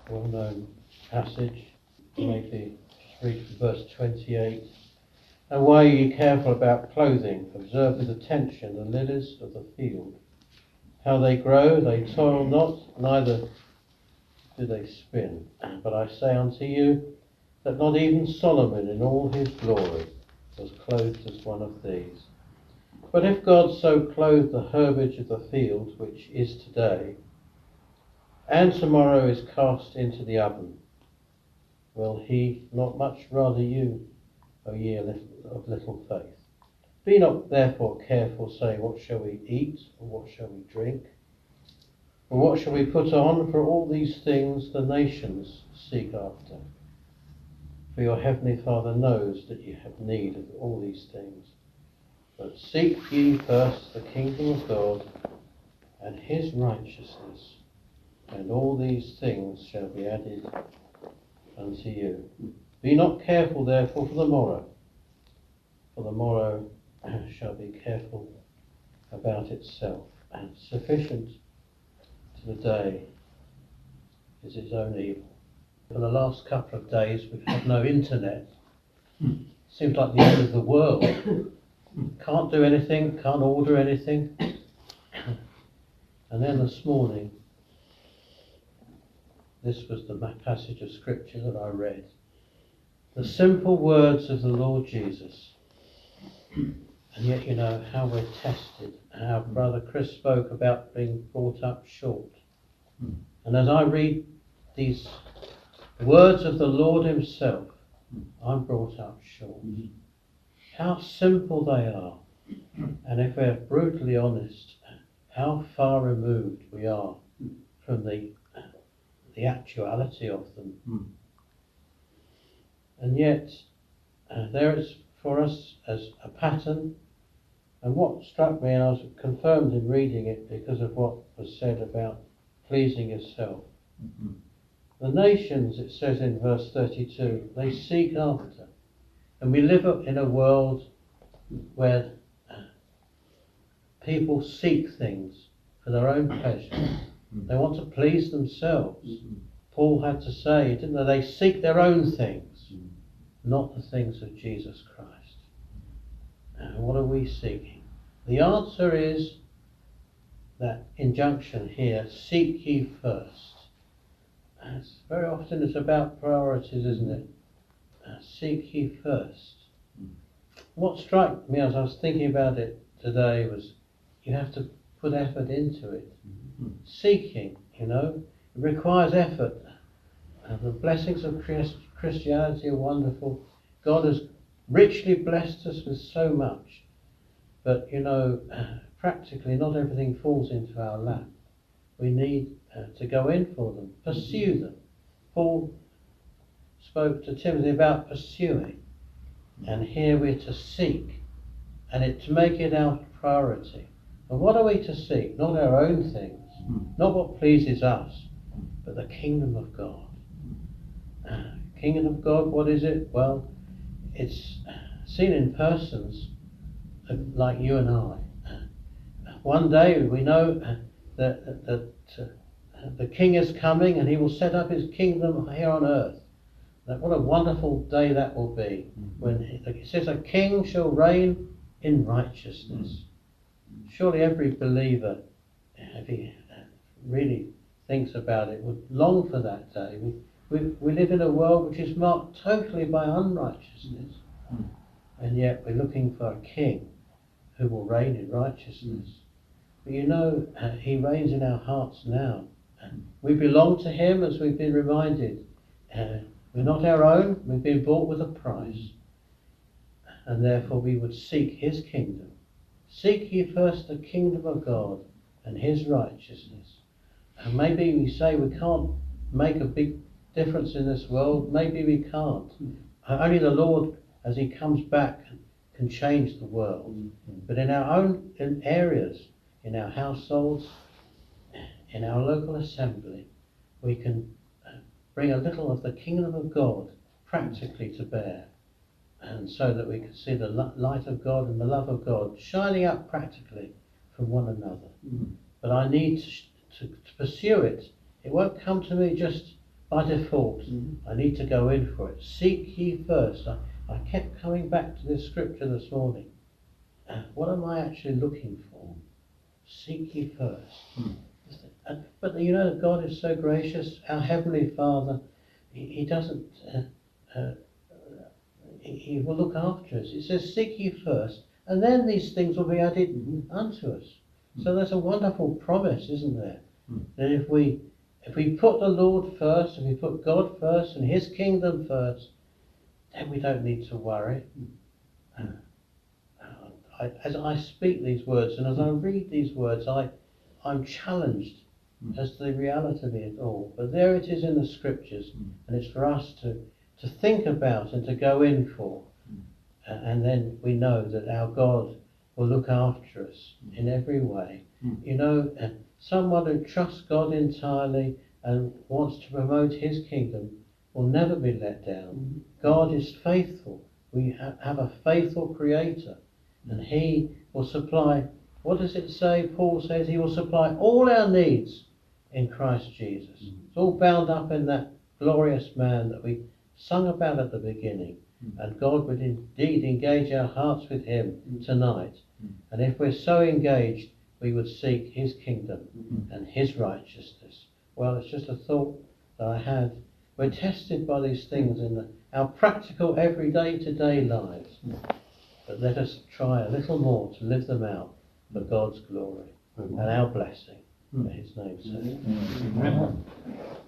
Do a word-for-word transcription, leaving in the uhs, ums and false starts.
well-known passage. Maybe just read from verse twenty-eight. And why are ye careful about clothing? Observe with attention the lilies of the field, how they grow, they toil not, neither do they spin. But I say unto you, that not even Solomon in all his glory was clothed as one of these. But if God so clothe the herbage of the field, which is today, and tomorrow is cast into the oven, will he not much rather you, O ye of little faith? Be not therefore careful, saying, what shall we eat, or what shall we drink, or what shall we put on? For all these things the nations seek after. For your heavenly Father knows that you have need of all these things. But seek ye first the kingdom of God and his righteousness, and all these things shall be added unto you. Be not careful therefore for the morrow, for the morrow shall be careful about itself, and sufficient to the day is its own evil. For the last couple of days we've had no internet. Seems like the end of the world. Can't do anything, can't order anything. And then this morning, this was the passage of scripture that I read. The simple words of the Lord Jesus. And yet, you know, how we're tested. How Brother Chris spoke about being brought up short. And as I read these words of the Lord himself, I'm brought up short. How simple they are. And if we're brutally honest, how far removed we are from the the actuality of them. Mm. And yet, uh, there is for us as a pattern, and what struck me, and I was confirmed in reading it because of what was said about pleasing yourself. Mm-hmm. The nations, it says in verse thirty-two, they seek after. And we live in a world where people seek things for their own pleasure. They want to please themselves. Mm-hmm. Paul had to say, didn't they? They seek their own things, mm-hmm. not the things of Jesus Christ. And what are we seeking? The answer is that injunction here, seek ye first. And it's very often it's about priorities, isn't it? Uh, seek ye first. Mm-hmm. What struck me as I was thinking about it today was you have to put effort into it. Mm-hmm. Seeking, you know, it requires effort. And the blessings of Christ- Christianity are wonderful. God has richly blessed us with so much. But, you know, practically not everything falls into our lap. We need uh, to go in for them, pursue them. Paul spoke to Timothy about pursuing. And here we're to seek. And it to make it our priority. And what are we to seek? Not our own things, not what pleases us, but the kingdom of God. Uh, kingdom of God, what is it? Well, it's seen in persons uh, like you and I. Uh, one day we know uh, that, that uh, the king is coming and he will set up his kingdom here on earth. That, what a wonderful day that will be. Mm-hmm. When he, it says a king shall reign in righteousness. Mm-hmm. Surely every believer, if he really thinks about it, would long for that day. We, we, we live in a world which is marked totally by unrighteousness. Mm. And yet we're looking for a king who will reign in righteousness. Mm. But you know, uh, he reigns in our hearts now. And we belong to him, as we've been reminded. Uh, we're not our own, we've been bought with a price. And therefore we would seek his kingdom. Seek ye first the kingdom of God and his righteousness. And maybe we say we can't make a big difference in this world. Maybe we can't. Only the Lord, as he comes back, can change the world. But in our own in areas, in our households, in our local assembly, we can bring a little of the kingdom of God practically to bear. And so that we can see the light of God and the love of God shining up practically from one another. Mm. But I need to, to, to pursue it. It won't come to me just by default. Mm. I need to go in for it. Seek ye first. I, I kept coming back to this scripture this morning. Uh, what am I actually looking for? Seek ye first. Mm. And, but you know, God is so gracious. Our Heavenly Father, He, he doesn't, uh, uh, he, he will look after us. It says, seek ye first, and then these things will be added Mm-hmm. unto us. So there's a wonderful promise, isn't there? Mm. That if we if we put the Lord first, if we put God first and His kingdom first, then we don't need to worry. Mm. Uh, I, as I speak these words and as I read these words, I, I'm challenged Mm. as to the reality of it all. But there it is in the scriptures, Mm. and it's for us to, to think about and to go in for. Mm. Uh, and then we know that our God will look after us Mm. in every way. Mm. You know, uh, someone who trusts God entirely and wants to promote His kingdom will never be let down. Mm. God is faithful. We ha- have a faithful Creator, and He will supply, what does it say? Paul says He will supply all our needs in Christ Jesus. Mm. It's all bound up in that glorious man that we sung about at the beginning. Mm. And God would indeed engage our hearts with Him Mm. tonight. Mm. And if we're so engaged, we would seek His kingdom Mm. and His righteousness. Well, it's just a thought that I had. We're tested by these things in the, our practical everyday today lives. But let us try a little more to live them out for God's glory and our blessing. For His name's sake. Amen.